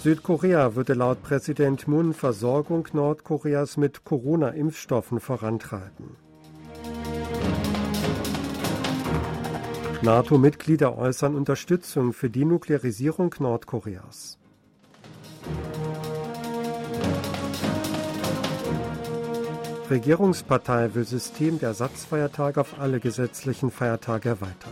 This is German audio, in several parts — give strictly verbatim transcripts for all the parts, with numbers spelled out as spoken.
Südkorea würde laut Präsident Moon Versorgung Nordkoreas mit Corona-Impfstoffen vorantreiben. NATO-Mitglieder äußern Unterstützung für die Nuklearisierung Nordkoreas. Regierungspartei will System der Ersatzfeiertage auf alle gesetzlichen Feiertage erweitern.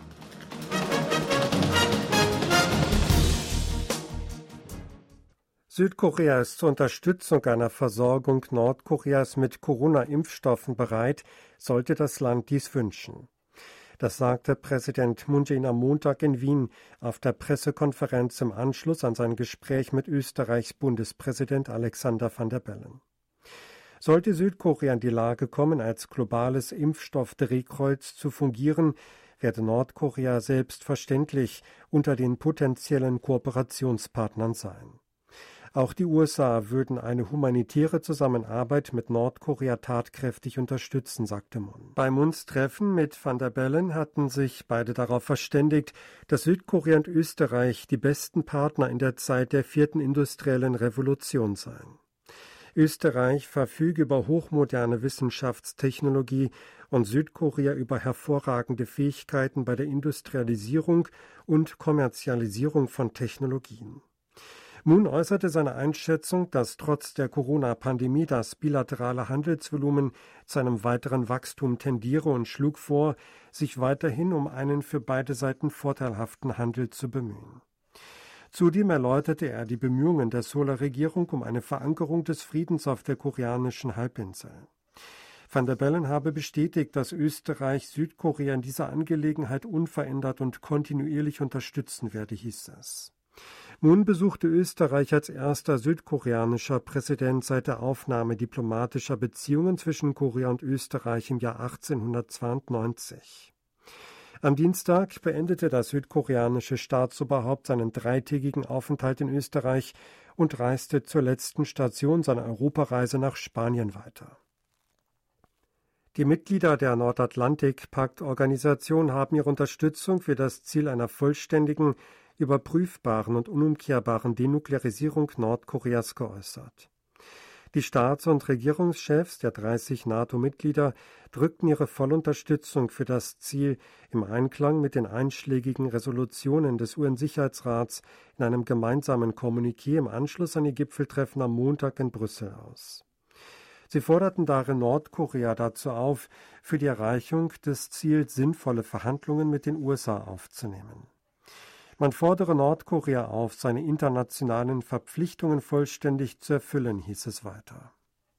Südkorea ist zur Unterstützung einer Versorgung Nordkoreas mit Corona-Impfstoffen bereit, sollte das Land dies wünschen. Das sagte Präsident Moon Jae-in am Montag in Wien auf der Pressekonferenz im Anschluss an sein Gespräch mit Österreichs Bundespräsident Alexander Van der Bellen. Sollte Südkorea in die Lage kommen, als globales Impfstoffdrehkreuz zu fungieren, werde Nordkorea selbstverständlich unter den potenziellen Kooperationspartnern sein. Auch die U S A würden eine humanitäre Zusammenarbeit mit Nordkorea tatkräftig unterstützen, sagte Moon. Bei Moons Treffen mit Van der Bellen hatten sich beide darauf verständigt, dass Südkorea und Österreich die besten Partner in der Zeit der vierten industriellen Revolution seien. Österreich verfüge über hochmoderne Wissenschaftstechnologie und Südkorea über hervorragende Fähigkeiten bei der Industrialisierung und Kommerzialisierung von Technologien. Moon äußerte seine Einschätzung, dass trotz der Corona-Pandemie das bilaterale Handelsvolumen zu einem weiteren Wachstum tendiere und schlug vor, sich weiterhin um einen für beide Seiten vorteilhaften Handel zu bemühen. Zudem erläuterte er die Bemühungen der Seouler-Regierung um eine Verankerung des Friedens auf der koreanischen Halbinsel. Van der Bellen habe bestätigt, dass Österreich Südkorea in dieser Angelegenheit unverändert und kontinuierlich unterstützen werde, hieß es. Moon besuchte Österreich als erster südkoreanischer Präsident seit der Aufnahme diplomatischer Beziehungen zwischen Korea und Österreich im Jahr achtzehnhundertzweiundneunzig. Am Dienstag beendete das südkoreanische Staatsoberhaupt seinen dreitägigen Aufenthalt in Österreich und reiste zur letzten Station seiner Europareise nach Spanien weiter. Die Mitglieder der Nordatlantik-Pakt-Organisation haben ihre Unterstützung für das Ziel einer vollständigen, überprüfbaren und unumkehrbaren Denuklearisierung Nordkoreas geäußert. Die Staats- und Regierungschefs der dreißig NATO-Mitglieder drückten ihre Vollunterstützung für das Ziel im Einklang mit den einschlägigen Resolutionen des U N-Sicherheitsrats in einem gemeinsamen Kommuniqué im Anschluss an ihr Gipfeltreffen am Montag in Brüssel aus. Sie forderten darin Nordkorea dazu auf, für die Erreichung des Ziels sinnvolle Verhandlungen mit den U S A aufzunehmen. Man fordere Nordkorea auf, seine internationalen Verpflichtungen vollständig zu erfüllen, hieß es weiter.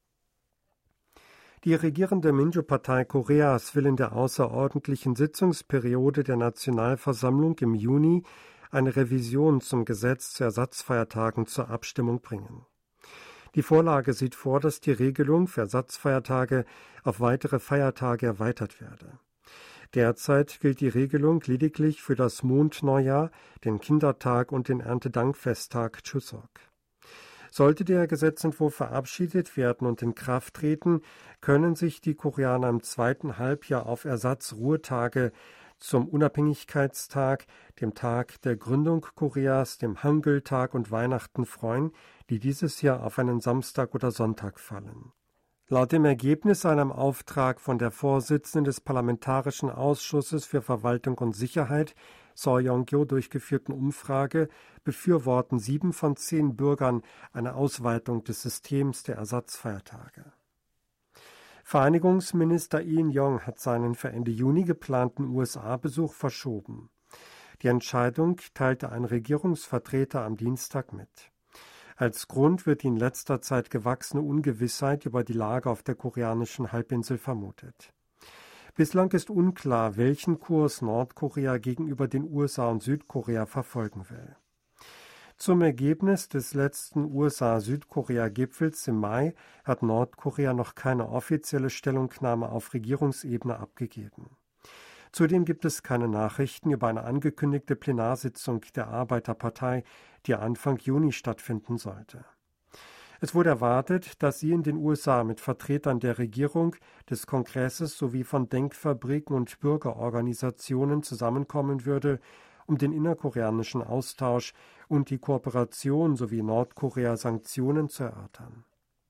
Die regierende Minju-Partei Koreas will in der außerordentlichen Sitzungsperiode der Nationalversammlung im Juni eine Revision zum Gesetz zu Ersatzfeiertagen zur Abstimmung bringen. Die Vorlage sieht vor, dass die Regelung für Ersatzfeiertage auf weitere Feiertage erweitert werde. Derzeit gilt die Regelung lediglich für das Mondneujahr, den Kindertag und den Erntedankfesttag Chuseok. Sollte der Gesetzentwurf verabschiedet werden und in Kraft treten, können sich die Koreaner im zweiten Halbjahr auf Ersatzruhetage zum Unabhängigkeitstag, dem Tag der Gründung Koreas, dem Hangul-Tag und Weihnachten freuen, die dieses Jahr auf einen Samstag oder Sonntag fallen. Laut dem Ergebnis einem Auftrag von der Vorsitzenden des Parlamentarischen Ausschusses für Verwaltung und Sicherheit, Seo Yong-kyo, durchgeführten Umfrage befürworten sieben von zehn Bürgern eine Ausweitung des Systems der Ersatzfeiertage. Vereinigungsminister Lee In-yong hat seinen für Ende Juni geplanten U S A-Besuch verschoben. Die Entscheidung teilte ein Regierungsvertreter am Dienstag mit. Als Grund wird die in letzter Zeit gewachsene Ungewissheit über die Lage auf der koreanischen Halbinsel vermutet. Bislang ist unklar, welchen Kurs Nordkorea gegenüber den U S A und Südkorea verfolgen will. Zum Ergebnis des letzten U S A-Südkorea-Gipfels im Mai hat Nordkorea noch keine offizielle Stellungnahme auf Regierungsebene abgegeben. Zudem gibt es keine Nachrichten über eine angekündigte Plenarsitzung der Arbeiterpartei, die Anfang Juni stattfinden sollte. Es wurde erwartet, dass sie in den U S A mit Vertretern der Regierung, des Kongresses sowie von Denkfabriken und Bürgerorganisationen zusammenkommen würde, um den innerkoreanischen Austausch und die Kooperation sowie Nordkorea-Sanktionen zu erörtern.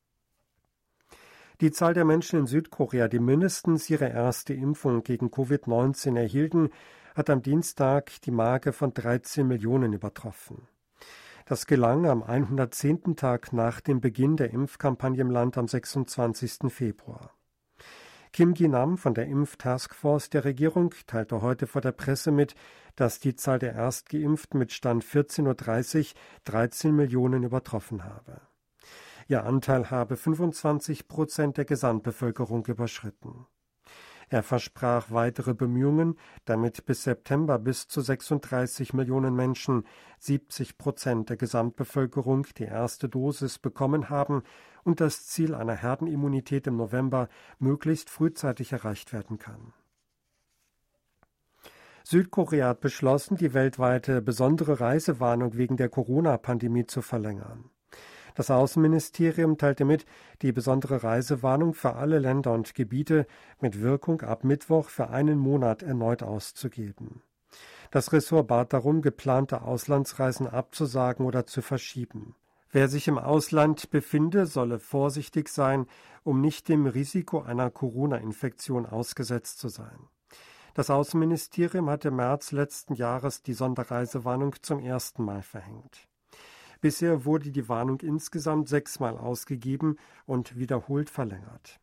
Die Zahl der Menschen in Südkorea, die mindestens ihre erste Impfung gegen Covid neunzehn erhielten, hat am Dienstag die Marke von dreizehn Millionen übertroffen. Das gelang am hundertzehnten Tag nach dem Beginn der Impfkampagne im Land am sechsundzwanzigsten Februar. Kim Gi-nam von der Impftaskforce der Regierung teilte heute vor der Presse mit, dass die Zahl der Erstgeimpften mit Stand vierzehn Uhr dreißig dreizehn Millionen übertroffen habe. Ihr Anteil habe fünfundzwanzig Prozent der Gesamtbevölkerung überschritten. Er versprach weitere Bemühungen, damit bis September bis zu sechsunddreißig Millionen Menschen, siebzig Prozent der Gesamtbevölkerung, die erste Dosis bekommen haben und das Ziel einer Herdenimmunität im November möglichst frühzeitig erreicht werden kann. Südkorea hat beschlossen, die weltweite besondere Reisewarnung wegen der Corona-Pandemie zu verlängern. Das Außenministerium teilte mit, die besondere Reisewarnung für alle Länder und Gebiete mit Wirkung ab Mittwoch für einen Monat erneut auszugeben. Das Ressort bat darum, geplante Auslandsreisen abzusagen oder zu verschieben. Wer sich im Ausland befinde, solle vorsichtig sein, um nicht dem Risiko einer Corona-Infektion ausgesetzt zu sein. Das Außenministerium hatte im März letzten Jahres die Sonderreisewarnung zum ersten Mal verhängt. Bisher wurde die Warnung insgesamt sechsmal ausgegeben und wiederholt verlängert.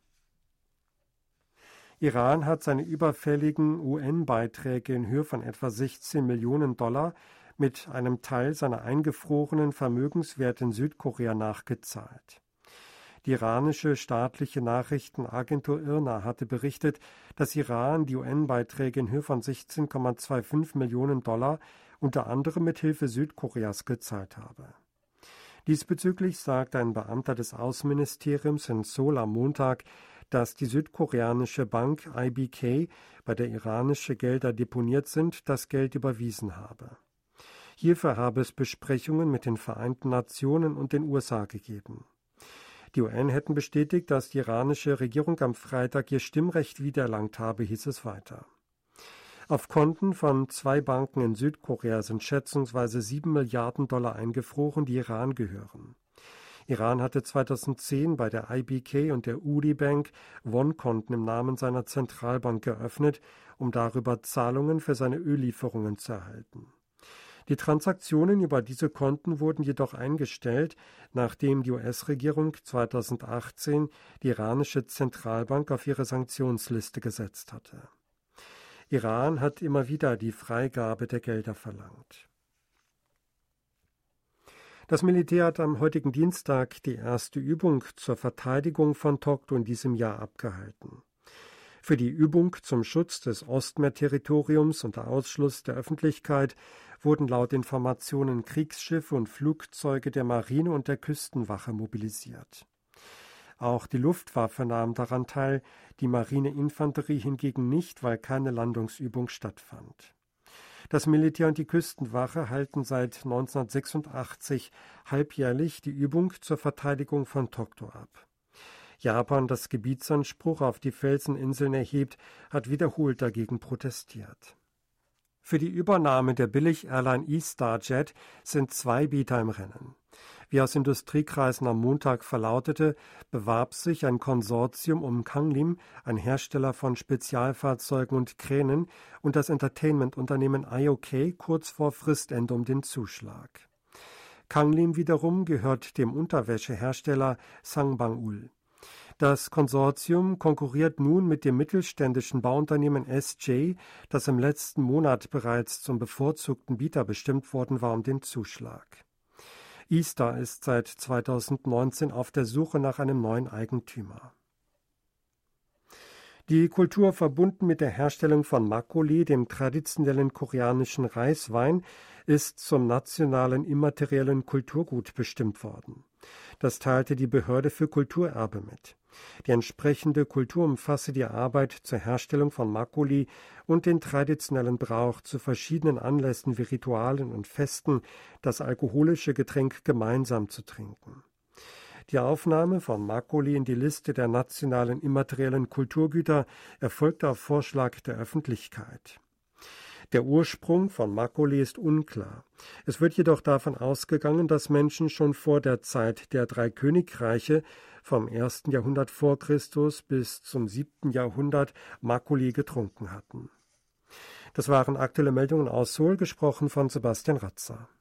Iran hat seine überfälligen U N-Beiträge in Höhe von etwa sechzehn Millionen Dollar mit einem Teil seiner eingefrorenen Vermögenswerte in Südkorea nachgezahlt. Die iranische staatliche Nachrichtenagentur I R N A hatte berichtet, dass Iran die U N-Beiträge in Höhe von sechzehn Komma fünfundzwanzig Millionen Dollar unter anderem mit Hilfe Südkoreas gezahlt habe. Diesbezüglich sagte ein Beamter des Außenministeriums in Seoul am Montag, dass die südkoreanische Bank I B K, bei der iranische Gelder deponiert sind, das Geld überwiesen habe. Hierfür habe es Besprechungen mit den Vereinten Nationen und den U S A gegeben. Die U N hätten bestätigt, dass die iranische Regierung am Freitag ihr Stimmrecht wiedererlangt habe, hieß es weiter. Auf Konten von zwei Banken in Südkorea sind schätzungsweise sieben Milliarden Dollar eingefroren, die Iran gehören. Iran hatte zweitausendzehn bei der I B K und der Uri Bank Won-Konten im Namen seiner Zentralbank geöffnet, um darüber Zahlungen für seine Öllieferungen zu erhalten. Die Transaktionen über diese Konten wurden jedoch eingestellt, nachdem die U S-Regierung zweitausendachtzehn die iranische Zentralbank auf ihre Sanktionsliste gesetzt hatte. Iran hat immer wieder die Freigabe der Gelder verlangt. Das Militär hat am heutigen Dienstag die erste Übung zur Verteidigung von Dokdo in diesem Jahr abgehalten. Für die Übung zum Schutz des Ostmeerterritoriums unter Ausschluss der Öffentlichkeit wurden laut Informationen Kriegsschiffe und Flugzeuge der Marine und der Küstenwache mobilisiert. Auch die Luftwaffe nahm daran teil, die Marineinfanterie hingegen nicht, weil keine Landungsübung stattfand. Das Militär und die Küstenwache halten seit neunzehnhundertsechsundachtzig halbjährlich die Übung zur Verteidigung von Dokdo ab. Japan, das Gebietsanspruch auf die Felseninseln erhebt, hat wiederholt dagegen protestiert. Für die Übernahme der Billig-Airline E-Star-Jet sind zwei Bieter im Rennen. Wie aus Industriekreisen am Montag verlautete, bewarb sich ein Konsortium um Kanglim, ein Hersteller von Spezialfahrzeugen und Kränen, und das Entertainment-Unternehmen I O K kurz vor Fristende um den Zuschlag. Kanglim wiederum gehört dem Unterwäschehersteller Sangbang-ul. Das Konsortium konkurriert nun mit dem mittelständischen Bauunternehmen S J, das im letzten Monat bereits zum bevorzugten Bieter bestimmt worden war, um den Zuschlag. E-Star ist seit zweitausendneunzehn auf der Suche nach einem neuen Eigentümer. Die Kultur, verbunden mit der Herstellung von Makgeolli, dem traditionellen koreanischen Reiswein, ist zum nationalen immateriellen Kulturgut bestimmt worden. Das teilte die Behörde für Kulturerbe mit. Die entsprechende Kultur umfasse die Arbeit zur Herstellung von Makgeolli und den traditionellen Brauch, zu verschiedenen Anlässen wie Ritualen und Festen das alkoholische Getränk gemeinsam zu trinken. Die Aufnahme von Makgeolli in die Liste der nationalen immateriellen Kulturgüter erfolgte auf Vorschlag der Öffentlichkeit. Der Ursprung von Makole ist unklar. Es wird jedoch davon ausgegangen, dass Menschen schon vor der Zeit der drei Königreiche vom ersten Jahrhundert vor Christus bis zum siebten Jahrhundert Makole getrunken hatten. Das waren aktuelle Meldungen aus Seoul, gesprochen von Sebastian Ratzer.